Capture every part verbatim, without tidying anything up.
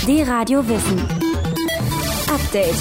D-Radio Wissen. Update.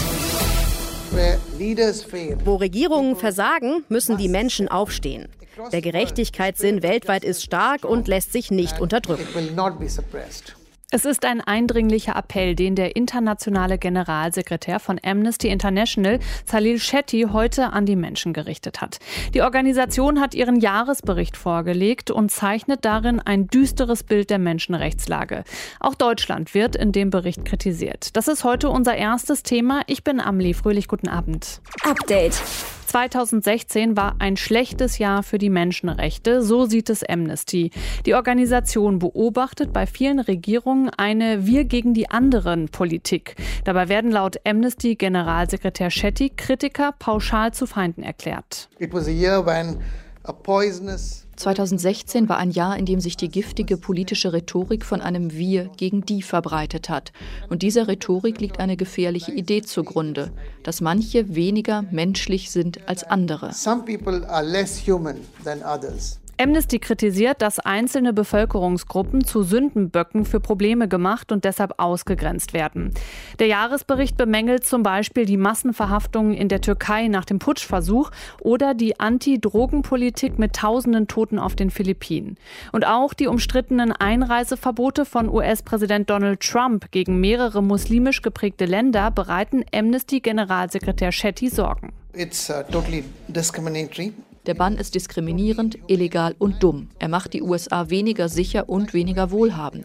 Wo Regierungen versagen, müssen die Menschen aufstehen. Der Gerechtigkeitssinn weltweit ist stark und lässt sich nicht unterdrücken. Es ist ein eindringlicher Appell, den der internationale Generalsekretär von Amnesty International, Salil Shetty, heute an die Menschen gerichtet hat. Die Organisation hat ihren Jahresbericht vorgelegt und zeichnet darin ein düsteres Bild der Menschenrechtslage. Auch Deutschland wird in dem Bericht kritisiert. Das ist heute unser erstes Thema. Ich bin Amelie Fröhlich. Guten Abend. Update. zweitausendsechzehn war ein schlechtes Jahr für die Menschenrechte, so sieht es Amnesty. Die Organisation beobachtet bei vielen Regierungen eine Wir gegen die anderen Politik. Dabei werden laut Amnesty-Generalsekretär Shetty Kritiker pauschal zu Feinden erklärt. It was a year when a poisonous zweitausendsechzehn war ein Jahr, in dem sich die giftige politische Rhetorik von einem Wir gegen die verbreitet hat. Und dieser Rhetorik liegt eine gefährliche Idee zugrunde, dass manche weniger menschlich sind als andere. Some people are less human than others. Amnesty kritisiert, dass einzelne Bevölkerungsgruppen zu Sündenböcken für Probleme gemacht und deshalb ausgegrenzt werden. Der Jahresbericht bemängelt zum Beispiel die Massenverhaftungen in der Türkei nach dem Putschversuch oder die Anti-Drogen-Politik mit tausenden Toten auf den Philippinen. Und auch die umstrittenen Einreiseverbote von U S-Präsident Donald Trump gegen mehrere muslimisch geprägte Länder bereiten Amnesty-Generalsekretär Shetty Sorgen. It's uh, totally discriminatory. Der Bann ist diskriminierend, illegal und dumm. Er macht die U S A weniger sicher und weniger wohlhabend.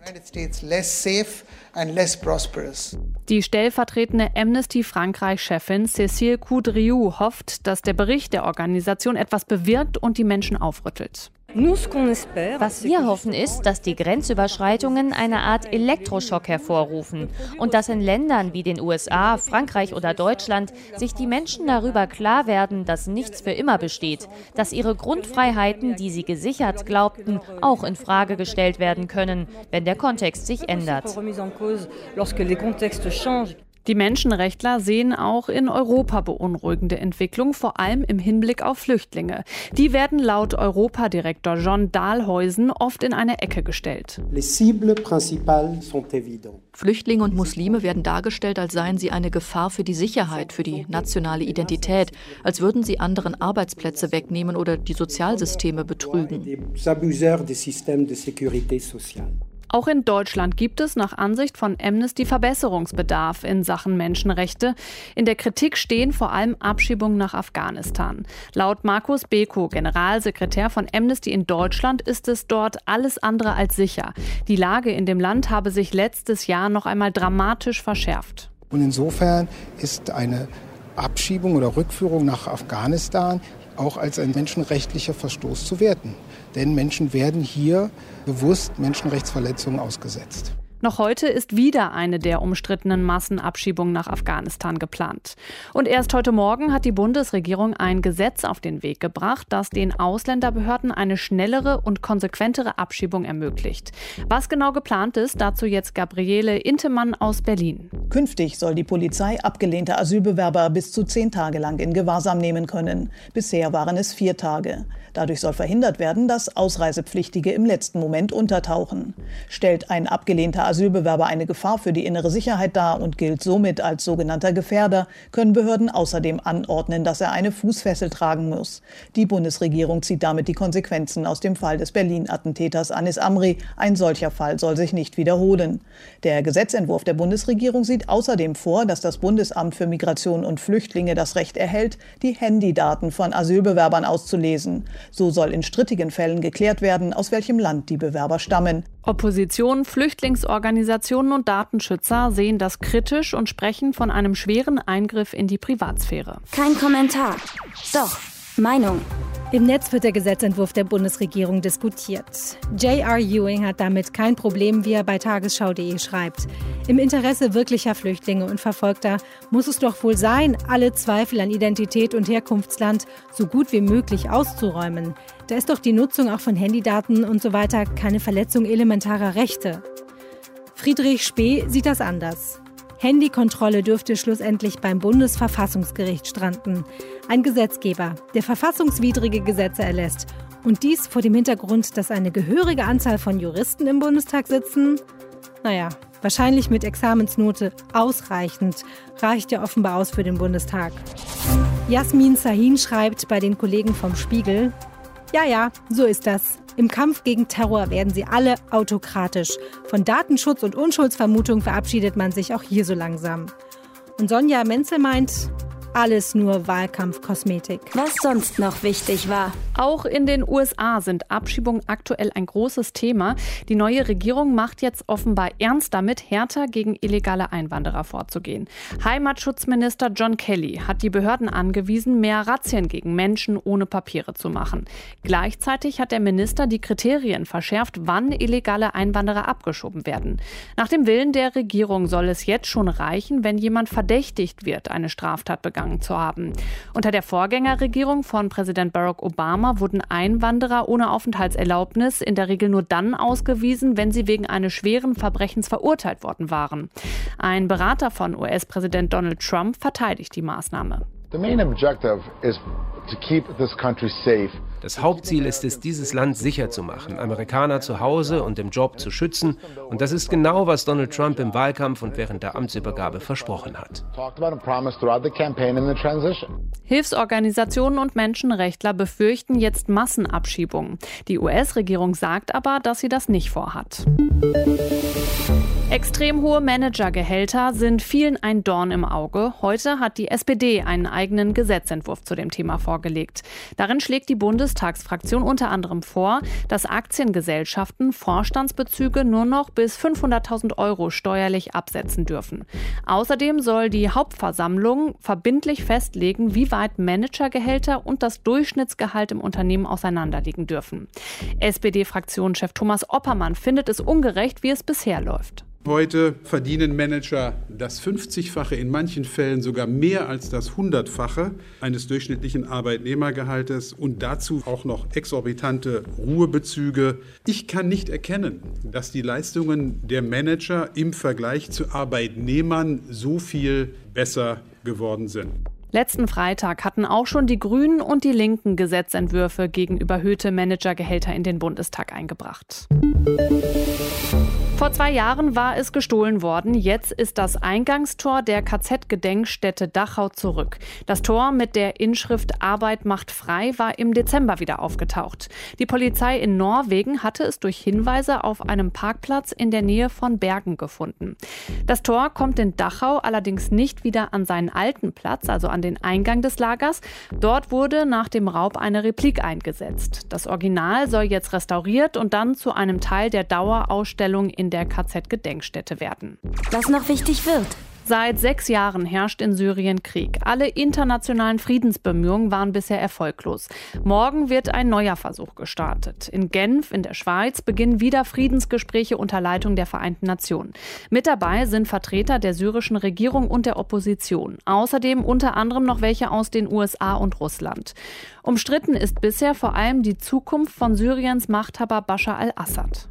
Die stellvertretende Amnesty-Frankreich-Chefin Cécile Coudriou hofft, dass der Bericht der Organisation etwas bewirkt und die Menschen aufrüttelt. Was wir hoffen ist, dass die Grenzüberschreitungen eine Art Elektroschock hervorrufen und dass in Ländern wie den U S A, Frankreich oder Deutschland sich die Menschen darüber klar werden, dass nichts für immer besteht, dass ihre Grundfreiheiten, die sie gesichert glaubten, auch in Frage gestellt werden können, wenn der Kontext sich ändert. Die Menschenrechtler sehen auch in Europa beunruhigende Entwicklungen, vor allem im Hinblick auf Flüchtlinge. Die werden laut Europadirektor John Dahlhuysen oft in eine Ecke gestellt. Flüchtlinge und Muslime werden dargestellt, als seien sie eine Gefahr für die Sicherheit, für die nationale Identität, als würden sie anderen Arbeitsplätze wegnehmen oder die Sozialsysteme betrügen. Auch in Deutschland gibt es nach Ansicht von Amnesty Verbesserungsbedarf in Sachen Menschenrechte. In der Kritik stehen vor allem Abschiebungen nach Afghanistan. Laut Markus Beko, Generalsekretär von Amnesty in Deutschland, ist es dort alles andere als sicher. Die Lage in dem Land habe sich letztes Jahr noch einmal dramatisch verschärft. Und insofern ist eine Abschiebung oder Rückführung nach Afghanistan auch als ein menschenrechtlicher Verstoß zu werten. Denn Menschen werden hier bewusst Menschenrechtsverletzungen ausgesetzt. Noch heute ist wieder eine der umstrittenen Massenabschiebungen nach Afghanistan geplant. Und erst heute Morgen hat die Bundesregierung ein Gesetz auf den Weg gebracht, das den Ausländerbehörden eine schnellere und konsequentere Abschiebung ermöglicht. Was genau geplant ist, dazu jetzt Gabriele Intemann aus Berlin. Künftig soll die Polizei abgelehnte Asylbewerber bis zu zehn Tage lang in Gewahrsam nehmen können. Bisher waren es vier Tage. Dadurch soll verhindert werden, dass Ausreisepflichtige im letzten Moment untertauchen. Stellt ein abgelehnter Asylbewerber eine Gefahr für die innere Sicherheit dar und gilt somit als sogenannter Gefährder, können Behörden außerdem anordnen, dass er eine Fußfessel tragen muss. Die Bundesregierung zieht damit die Konsequenzen aus dem Fall des Berlin-Attentäters Anis Amri. Ein solcher Fall soll sich nicht wiederholen. Der Gesetzentwurf der Bundesregierung sieht außerdem vor, dass das Bundesamt für Migration und Flüchtlinge das Recht erhält, die Handydaten von Asylbewerbern auszulesen. So soll in strittigen Fällen geklärt werden, aus welchem Land die Bewerber stammen. Opposition, Flüchtlingsorganisationen und Datenschützer sehen das kritisch und sprechen von einem schweren Eingriff in die Privatsphäre. Kein Kommentar. Doch, Meinung. Im Netz wird der Gesetzentwurf der Bundesregierung diskutiert. J R Ewing hat damit kein Problem, wie er bei tagesschau punkt de schreibt. Im Interesse wirklicher Flüchtlinge und Verfolgter muss es doch wohl sein, alle Zweifel an Identität und Herkunftsland so gut wie möglich auszuräumen. Da ist doch die Nutzung auch von Handydaten und so weiter keine Verletzung elementarer Rechte. Friedrich Spee sieht das anders. Handykontrolle dürfte schlussendlich beim Bundesverfassungsgericht stranden. Ein Gesetzgeber, der verfassungswidrige Gesetze erlässt. Und dies vor dem Hintergrund, dass eine gehörige Anzahl von Juristen im Bundestag sitzen? Naja, Wahrscheinlich mit Examensnote ausreichend. Reicht ja offenbar aus für den Bundestag. Jasmin Sahin schreibt bei den Kollegen vom Spiegel: Ja, ja, so ist das. Im Kampf gegen Terror werden sie alle autokratisch. Von Datenschutz und Unschuldsvermutung verabschiedet man sich auch hier so langsam. Und Sonja Menzel meint: Alles nur Wahlkampfkosmetik. Was sonst noch wichtig war. Auch in den U S A sind Abschiebungen aktuell ein großes Thema. Die neue Regierung macht jetzt offenbar ernst damit, härter gegen illegale Einwanderer vorzugehen. Heimatschutzminister John Kelly hat die Behörden angewiesen, mehr Razzien gegen Menschen ohne Papiere zu machen. Gleichzeitig hat der Minister die Kriterien verschärft, wann illegale Einwanderer abgeschoben werden. Nach dem Willen der Regierung soll es jetzt schon reichen, wenn jemand verdächtigt wird, eine Straftat begangen zu haben. Unter der Vorgängerregierung von Präsident Barack Obama wurden Einwanderer ohne Aufenthaltserlaubnis in der Regel nur dann ausgewiesen, wenn sie wegen eines schweren Verbrechens verurteilt worden waren. Ein Berater von U S-Präsident Donald Trump verteidigt die Maßnahme. The main objective is to keep this country safe. Das Hauptziel ist es, dieses Land sicher zu machen, Amerikaner zu Hause und im Job zu schützen. Und das ist genau, was Donald Trump im Wahlkampf und während der Amtsübergabe versprochen hat. Hilfsorganisationen und Menschenrechtler befürchten jetzt Massenabschiebungen. Die U S-Regierung sagt aber, dass sie das nicht vorhat. Extrem hohe Managergehälter sind vielen ein Dorn im Auge. Heute hat die S P D einen eigenen Gesetzentwurf zu dem Thema vorgelegt. Darin schlägt die Bundestagsfraktion unter anderem vor, dass Aktiengesellschaften Vorstandsbezüge nur noch bis fünfhunderttausend Euro steuerlich absetzen dürfen. Außerdem soll die Hauptversammlung verbindlich festlegen, wie weit Managergehälter und das Durchschnittsgehalt im Unternehmen auseinanderliegen dürfen. S P D-Fraktionschef Thomas Oppermann findet es ungerecht, wie es bisher läuft. Heute verdienen Manager das fünfzigfache, in manchen Fällen sogar mehr als das hundertfache eines durchschnittlichen Arbeitnehmergehaltes und dazu auch noch exorbitante Ruhebezüge. Ich kann nicht erkennen, dass die Leistungen der Manager im Vergleich zu Arbeitnehmern so viel besser geworden sind. Letzten Freitag hatten auch schon die Grünen und die Linken Gesetzentwürfe gegen überhöhte Managergehälter in den Bundestag eingebracht. Vor zwei Jahren war es gestohlen worden. Jetzt ist das Eingangstor der K Z-Gedenkstätte Dachau zurück. Das Tor mit der Inschrift Arbeit macht frei war im Dezember wieder aufgetaucht. Die Polizei in Norwegen hatte es durch Hinweise auf einem Parkplatz in der Nähe von Bergen gefunden. Das Tor kommt in Dachau allerdings nicht wieder an seinen alten Platz, also an den Eingang des Lagers. Dort wurde nach dem Raub eine Replik eingesetzt. Das Original soll jetzt restauriert und dann zu einem Teil der Dauerausstellung in der K Z-Gedenkstätte werden. Was noch wichtig wird. Seit sechs Jahren herrscht in Syrien Krieg. Alle internationalen Friedensbemühungen waren bisher erfolglos. Morgen wird ein neuer Versuch gestartet. In Genf in der Schweiz beginnen wieder Friedensgespräche unter Leitung der Vereinten Nationen. Mit dabei sind Vertreter der syrischen Regierung und der Opposition. Außerdem unter anderem noch welche aus den U S A und Russland. Umstritten ist bisher vor allem die Zukunft von Syriens Machthaber Bashar al-Assad.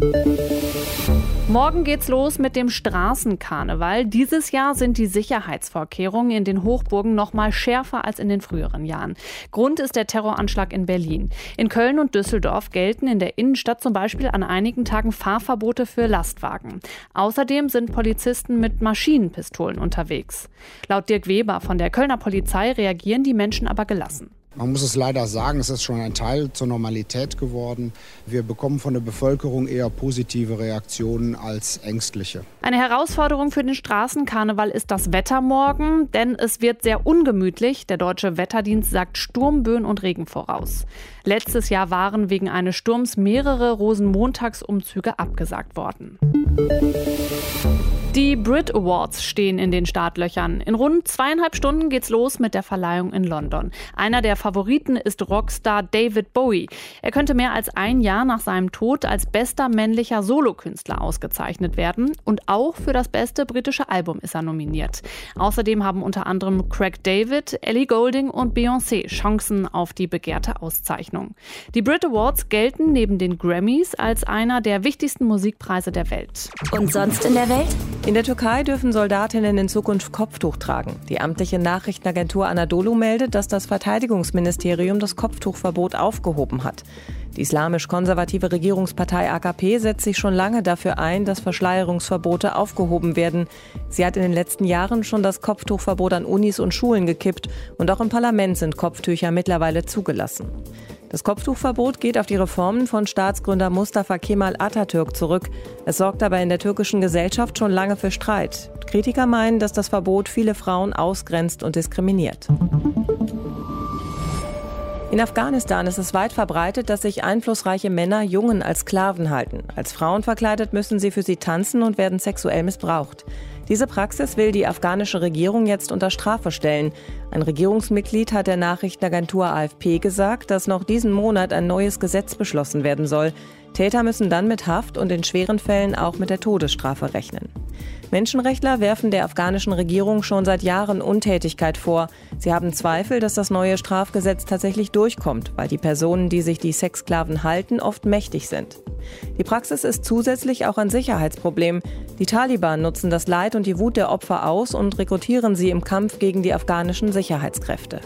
Morgen geht's los mit dem Straßenkarneval. Dieses Jahr sind die Sicherheitsvorkehrungen in den Hochburgen noch mal schärfer als in den früheren Jahren. Grund ist der Terroranschlag in Berlin. In Köln und Düsseldorf gelten in der Innenstadt zum Beispiel an einigen Tagen Fahrverbote für Lastwagen. Außerdem sind Polizisten mit Maschinenpistolen unterwegs. Laut Dirk Weber von der Kölner Polizei reagieren die Menschen aber gelassen. Man muss es leider sagen, es ist schon ein Teil zur Normalität geworden. Wir bekommen von der Bevölkerung eher positive Reaktionen als ängstliche. Eine Herausforderung für den Straßenkarneval ist das Wetter morgen, denn es wird sehr ungemütlich. Der Deutsche Wetterdienst sagt Sturmböen und Regen voraus. Letztes Jahr waren wegen eines Sturms mehrere Rosenmontagsumzüge abgesagt worden. Die Brit Awards stehen in den Startlöchern. In rund zweieinhalb Stunden geht's los mit der Verleihung in London. Einer der Favoriten ist Rockstar David Bowie. Er könnte mehr als ein Jahr nach seinem Tod als bester männlicher Solokünstler ausgezeichnet werden. Und auch für das beste britische Album ist er nominiert. Außerdem haben unter anderem Craig David, Ellie Goulding und Beyoncé Chancen auf die begehrte Auszeichnung. Die Brit Awards gelten neben den Grammys als einer der wichtigsten Musikpreise der Welt. Und sonst in der Welt? In der Türkei dürfen Soldatinnen in Zukunft Kopftuch tragen. Die amtliche Nachrichtenagentur Anadolu meldet, dass das Verteidigungsministerium das Kopftuchverbot aufgehoben hat. Die islamisch-konservative Regierungspartei A K P setzt sich schon lange dafür ein, dass Verschleierungsverbote aufgehoben werden. Sie hat in den letzten Jahren schon das Kopftuchverbot an Unis und Schulen gekippt und auch im Parlament sind Kopftücher mittlerweile zugelassen. Das Kopftuchverbot geht auf die Reformen von Staatsgründer Mustafa Kemal Atatürk zurück. Es sorgt aber in der türkischen Gesellschaft schon lange für Streit. Kritiker meinen, dass das Verbot viele Frauen ausgrenzt und diskriminiert. In Afghanistan ist es weit verbreitet, dass sich einflussreiche Männer Jungen als Sklaven halten. Als Frauen verkleidet müssen sie für sie tanzen und werden sexuell missbraucht. Diese Praxis will die afghanische Regierung jetzt unter Strafe stellen. Ein Regierungsmitglied hat der Nachrichtenagentur A F P gesagt, dass noch diesen Monat ein neues Gesetz beschlossen werden soll. Täter müssen dann mit Haft und in schweren Fällen auch mit der Todesstrafe rechnen. Menschenrechtler werfen der afghanischen Regierung schon seit Jahren Untätigkeit vor. Sie haben Zweifel, dass das neue Strafgesetz tatsächlich durchkommt, weil die Personen, die sich die Sexsklaven halten, oft mächtig sind. Die Praxis ist zusätzlich auch ein Sicherheitsproblem. Die Taliban nutzen das Leid und die Wut der Opfer aus und rekrutieren sie im Kampf gegen die afghanischen Sicherheitskräfte.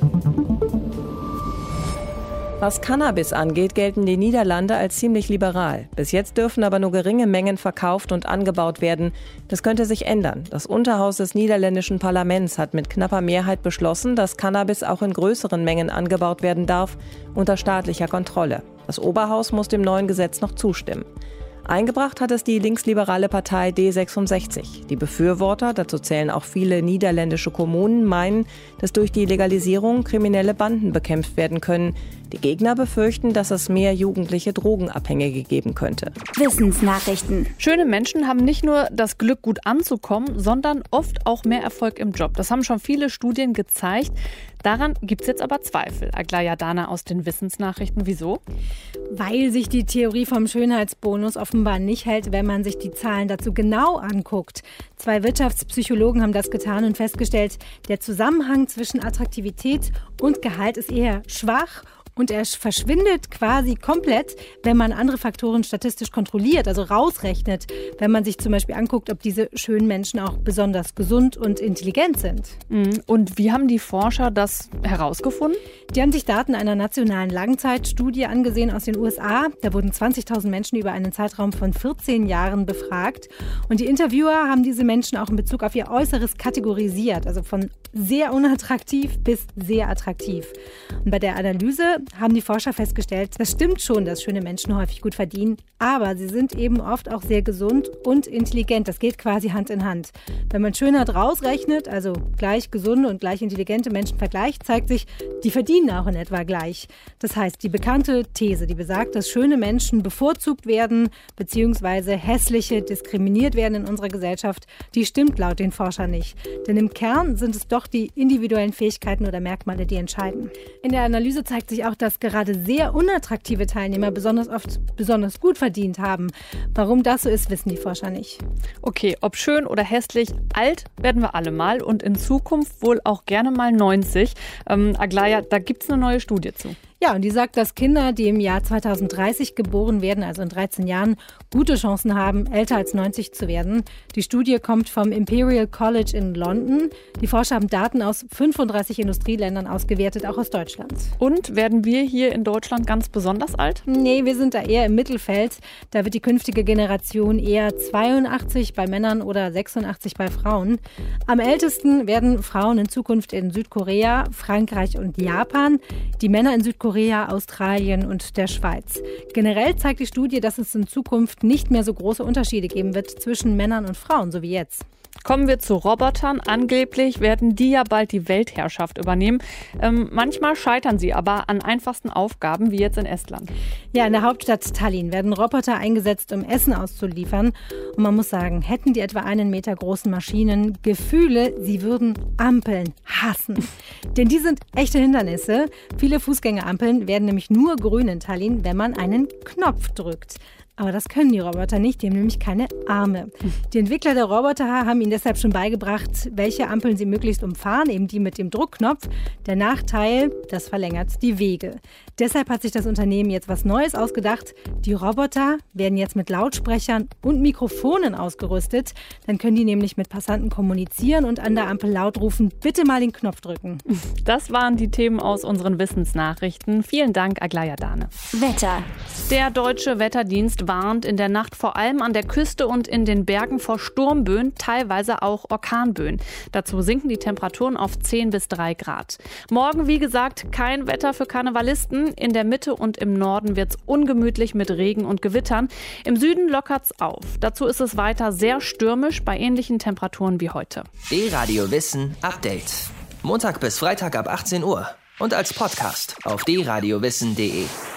Was Cannabis angeht, gelten die Niederlande als ziemlich liberal. Bis jetzt dürfen aber nur geringe Mengen verkauft und angebaut werden. Das könnte sich ändern. Das Unterhaus des niederländischen Parlaments hat mit knapper Mehrheit beschlossen, dass Cannabis auch in größeren Mengen angebaut werden darf, unter staatlicher Kontrolle. Das Oberhaus muss dem neuen Gesetz noch zustimmen. Eingebracht hat es die linksliberale Partei D sechsundsechzig. Die Befürworter, dazu zählen auch viele niederländische Kommunen, meinen, dass durch die Legalisierung kriminelle Banden bekämpft werden können. Die Gegner befürchten, dass es mehr jugendliche Drogenabhängige geben könnte. Wissensnachrichten. Schöne Menschen haben nicht nur das Glück, gut anzukommen, sondern oft auch mehr Erfolg im Job. Das haben schon viele Studien gezeigt. Daran gibt es jetzt aber Zweifel. Aglaya Dana aus den Wissensnachrichten. Wieso? Weil sich die Theorie vom Schönheitsbonus offenbar nicht hält, wenn man sich die Zahlen dazu genau anguckt. Zwei Wirtschaftspsychologen haben das getan und festgestellt, der Zusammenhang zwischen Attraktivität und Gehalt ist eher schwach. Und er verschwindet quasi komplett, wenn man andere Faktoren statistisch kontrolliert, also rausrechnet. Wenn man sich zum Beispiel anguckt, ob diese schönen Menschen auch besonders gesund und intelligent sind. Und wie haben die Forscher das herausgefunden? Die haben sich Daten einer nationalen Langzeitstudie angesehen aus den U S A. Da wurden zwanzigtausend Menschen über einen Zeitraum von vierzehn Jahren befragt. Und die Interviewer haben diese Menschen auch in Bezug auf ihr Äußeres kategorisiert, also von sehr unattraktiv bis sehr attraktiv. Und bei der Analyse haben die Forscher festgestellt, das stimmt schon, dass schöne Menschen häufig gut verdienen, aber sie sind eben oft auch sehr gesund und intelligent. Das geht quasi Hand in Hand. Wenn man Schönheit rausrechnet, also gleich gesunde und gleich intelligente Menschen vergleicht, zeigt sich, die verdienen auch in etwa gleich. Das heißt, die bekannte These, die besagt, dass schöne Menschen bevorzugt werden bzw. hässliche diskriminiert werden in unserer Gesellschaft, die stimmt laut den Forschern nicht. Denn im Kern sind es doch die individuellen Fähigkeiten oder Merkmale, die entscheiden. In der Analyse zeigt sich auch, dass gerade sehr unattraktive Teilnehmer besonders oft besonders gut verdient haben. Warum das so ist, wissen die Forscher nicht. Okay, ob schön oder hässlich, alt werden wir alle mal und in Zukunft wohl auch gerne mal neunzig. Ähm, Aglaya, da gibt es eine neue Studie zu. Ja, und die sagt, dass Kinder, die im Jahr zweitausenddreißig geboren werden, also in dreizehn Jahren, gute Chancen haben, älter als neunzig zu werden. Die Studie kommt vom Imperial College in London. Die Forscher haben Daten aus fünfunddreißig Industrieländern ausgewertet, auch aus Deutschland. Und werden wir hier in Deutschland ganz besonders alt? Nee, wir sind da eher im Mittelfeld. Da wird die künftige Generation eher zweiundachtzig bei Männern oder sechsundachtzig bei Frauen. Am ältesten werden Frauen in Zukunft in Südkorea, Frankreich und Japan. Die Männer in Südkorea, Australien und der Schweiz. Generell zeigt die Studie, dass es in Zukunft nicht mehr so große Unterschiede geben wird zwischen Männern und Frauen, so wie jetzt. Kommen wir zu Robotern. Angeblich werden die ja bald die Weltherrschaft übernehmen. Ähm, manchmal scheitern sie aber an einfachsten Aufgaben, wie jetzt in Estland. Ja, in der Hauptstadt Tallinn werden Roboter eingesetzt, um Essen auszuliefern. Und man muss sagen, hätten die etwa einen Meter großen Maschinen Gefühle, sie würden Ampeln hassen. Denn die sind echte Hindernisse. Viele Fußgängerampeln werden nämlich nur grün in Tallinn, wenn man einen Knopf drückt. Aber das können die Roboter nicht, die haben nämlich keine Arme. Die Entwickler der Roboter haben ihnen deshalb schon beigebracht, welche Ampeln sie möglichst umfahren, eben die mit dem Druckknopf. Der Nachteil, das verlängert die Wege. Deshalb hat sich das Unternehmen jetzt was Neues ausgedacht. Die Roboter werden jetzt mit Lautsprechern und Mikrofonen ausgerüstet. Dann können die nämlich mit Passanten kommunizieren und an der Ampel laut rufen, bitte mal den Knopf drücken. Das waren die Themen aus unseren Wissensnachrichten. Vielen Dank, Aglaja Dane. Wetter. Der Deutsche Wetterdienst warnt in der Nacht vor allem an der Küste und in den Bergen vor Sturmböen, teilweise auch Orkanböen. Dazu sinken die Temperaturen auf zehn bis drei Grad. Morgen, wie gesagt, kein Wetter für Karnevalisten. In der Mitte und im Norden wird es ungemütlich mit Regen und Gewittern. Im Süden lockert's auf. Dazu ist es weiter sehr stürmisch bei ähnlichen Temperaturen wie heute. D-Radio Wissen Update. Montag bis Freitag ab achtzehn Uhr und als Podcast auf d radio wissen punkt de.